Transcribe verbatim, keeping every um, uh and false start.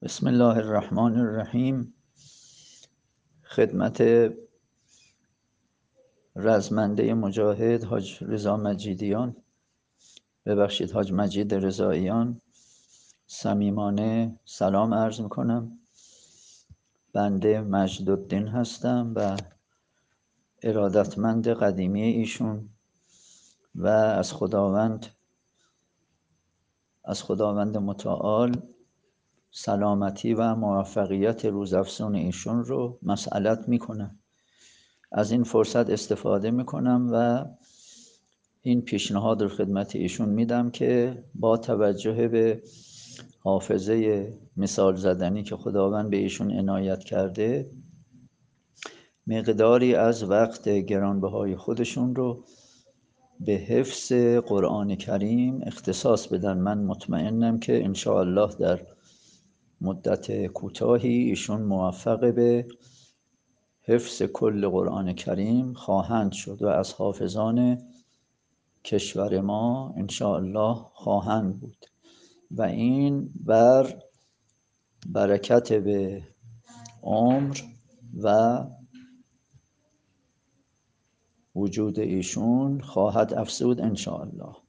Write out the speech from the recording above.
بسم الله الرحمن الرحیم. خدمت رزمنده مجاهد حاج رضا مجیدیان، ببخشید حاج مجید رضاییان، صمیمانه سلام عرض میکنم. بنده مجدالدین هستم و ارادتمند قدیمی ایشون و از خداوند از خداوند متعال سلامتی و موفقیت روزافزون ایشون رو مسئلت میکنم. از این فرصت استفاده میکنم و این پیشنهاد رو خدمت ایشون میدم که با توجه به حافظه مثال زدنی که خداوند به ایشون عنایت کرده، مقداری از وقت گرانبهای خودشون رو به حفظ قرآن کریم اختصاص بدن. من مطمئنم که انشاءالله در مدت کوتاهی ایشون موفق به حفظ کل قرآن کریم خواهند شد و از حافظان کشور ما انشاءالله خواهند بود و این بر برکت به عمر و وجود ایشون خواهد افزود انشاءالله.